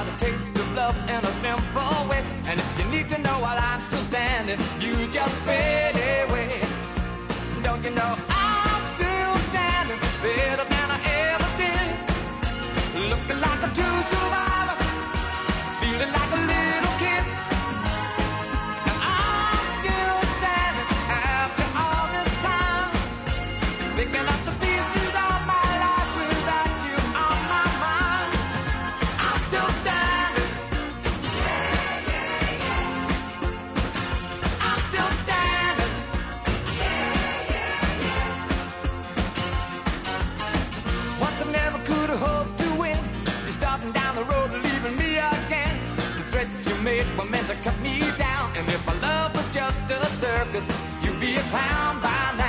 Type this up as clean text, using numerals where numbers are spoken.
about the taste of love in a simple way. And if you need to know while I'm still standing, you just fade away. Don't you know I'm still standing better than I ever did? Looking like a true survivor, feeling like a little kid. And I'm still standing after all this time, picking up the pieces of my life without you on my mind. I'm still standing. I'm still standing. Once I never could have hoped to win. You're starting down the road, leaving me again. The threats you made were meant to cut me down. And if my love was just a circus, you'd be a clown by now.